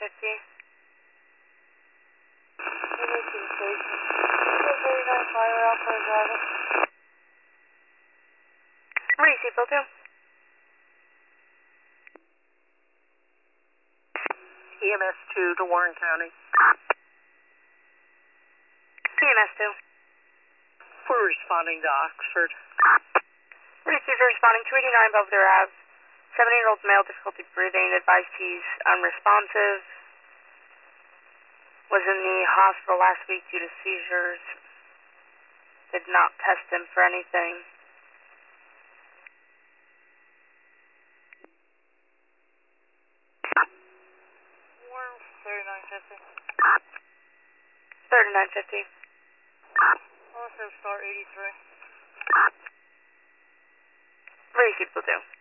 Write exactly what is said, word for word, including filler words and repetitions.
fifty. thirty-nine Fire Alpha Driver. What do you see, Bill two? E M S two to Warren County. E M S two. We're responding to Oxford. Receiver responding to eighty-nine Belvedere Ave. seventy-year-old male, difficulty breathing, advised he's unresponsive. Was in the hospital last week due to seizures. Did not test him for anything. Warren thirty-nine fifty. thirty-nine fifty. Also star eighty-three. Receive, Bill two.